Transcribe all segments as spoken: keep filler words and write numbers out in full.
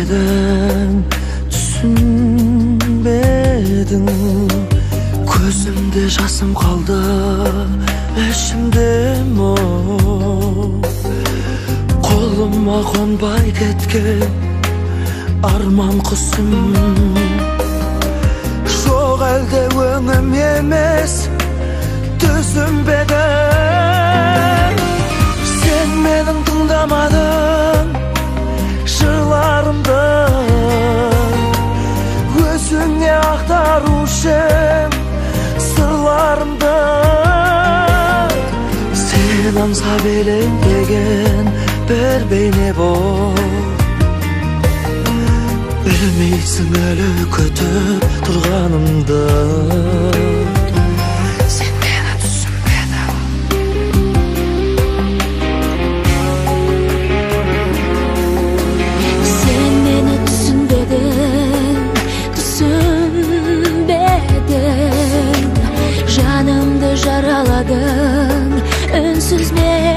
Neden түсінбедің? Көзімде жасым қалды, ішімде мұң. Қолыма қонбай кеткен арман құсым. Жоқ әлде өңім емес, түсім бе? Сен менің тыңдамадың жырларымды, өзіңе ақтарушым сырларымды. Сен аңсап елеңдеген бір бейне бол, білмейсің әлі күтіп тұрғанымды. Жанымды жараладың үнсіз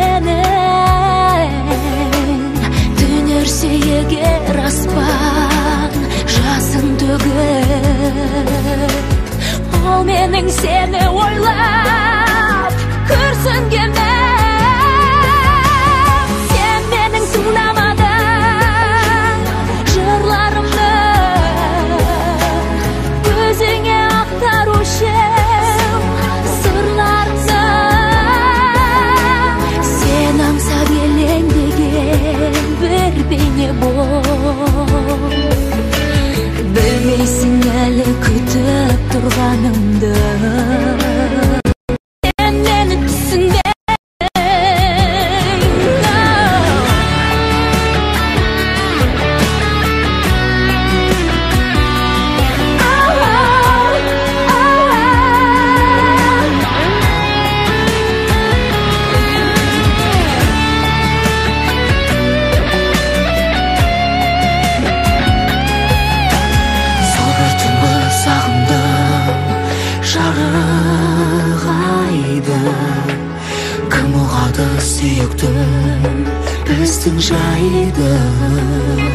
менен. Түнерсе егер аспан жасын төгіп, ол менің сені ойлап күрсінгенім. Сен менің тыңдамадың жырларымды, өзіңе ақтарушы бейне бол, білмейсің әлі күтіп тұрғанымды. Сен мені түсінбедің. Кім ұғады сүйіктім біздің жайды?